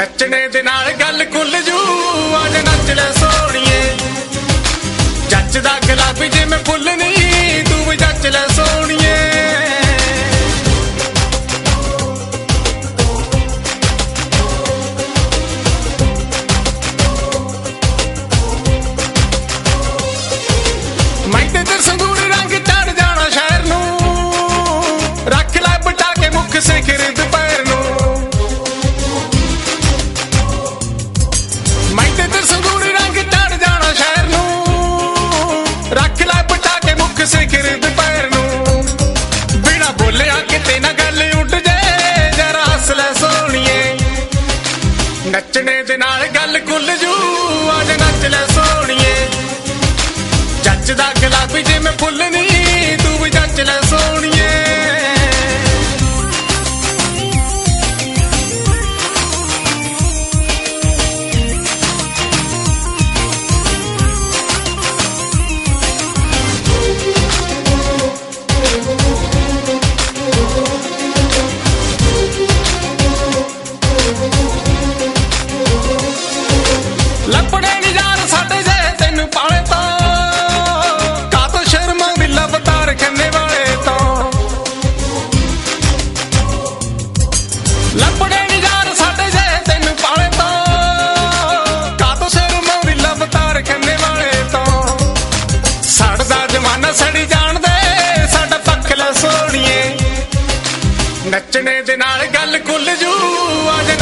ਨੱਚਣੇ ਦੇ ਨਾਲ ਗੱਲ ਕੁੱਲ ਜੂ ਅੱਜ ਨੱਚ ਲੈ ਸੋਹਣੀਏ ਜੱਚਦਾ ਗੁਲਾਬੀ ਜਿਵੇਂ ਫੁੱਲ ਨਹੀਂ ਤੂੰ ਵੀ ਜੱਚ ਲੈ ਸੋਹਣੀਏ ਮੈਂ ਤੇ ਤੇਰੇ ਸੰਗੂਰ ਰੰਗ ਚੜ ਜਾਣਾ ਸ਼ਹਿਰ ਨੂੰ ਰੱਖ ਲੈ ਬਟਾ ਕੇ ਮੁੱਖ ਸਿਖਰ ਦੁਪਹਿਰ ਨੂੰ ਮੈਂ ਤੇ ਤੇਰੇ ਸੰਗੂਰ ਰੰਗ ਚੜ ਜਾਣਾ ਸ਼ਹਿਰ ਨੂੰ ਰੱਖ ਲੈ ਬਟਾ ਕੇ ਮੁੱਖ ਸਿਖਰ ਦੁਪਹਿਰ ਨੂੰ ਬਿਨਾ ਬੋਲਿਆ ਕਿਤੇ ਨਾ ਗੱਲ ਉੱਡ ਜੇ ਜਰਾ ਹੱਸ ਲੈ ਸੋਹਣੀਏ ਨੱਚਣੇ ਦੇ ਨਾਲ ਗੱਲ ਕੁੱਲ ਜੂ ਅੱਜ ਨੱਚ ਲੈ ਸੋਹਣੀਏ ਜੱਚਦਾ ਗੁਲਾਬੀ ਜਿਵੇਂ ਫੁੱਲ ਨਹੀਂ ਤੂੰ ਵੀ ਜੱਚ ਲੈ ਸੋਹਣੀਏ ਲੱਪੜੇ ਨੀ ਯਾਰ ਸਾਡੇ ਜੇ ਤੈਨੂੰ ਪਾਲੇ ਤੋਂ ਕਾਤੋਂ ਸ਼ਰਮਾ ਵੀ ਲਵਤਾਰ ਖੰਨੇ ਵਾਲੇ ਤੋਂ ਲੱਪੜੇ ਨੀ ਯਾਰ ਸਾਡੇ ਜੇ ਤੈਨੂੰ ਪਾਲੇ ਤੋਂ ਕਾਤੋਂ ਸ਼ਰਮਾ ਵੀ ਲਵਤਾਰ ਖੰਨੇ ਵਾਲੇ ਤੋਂ ਸੜਦਾ ਜਮਾਨਾ ਸੜੀ ਜਾਣਦੇ ਸਾਡਾ ਪੱਖ ਲੈ ਸੋਹਣੀਏ ਨੱਚਣੇ ਦੇ ਨਾਲ ਗੱਲ ਕੁੱਲ ਜੂ ਅੱਜ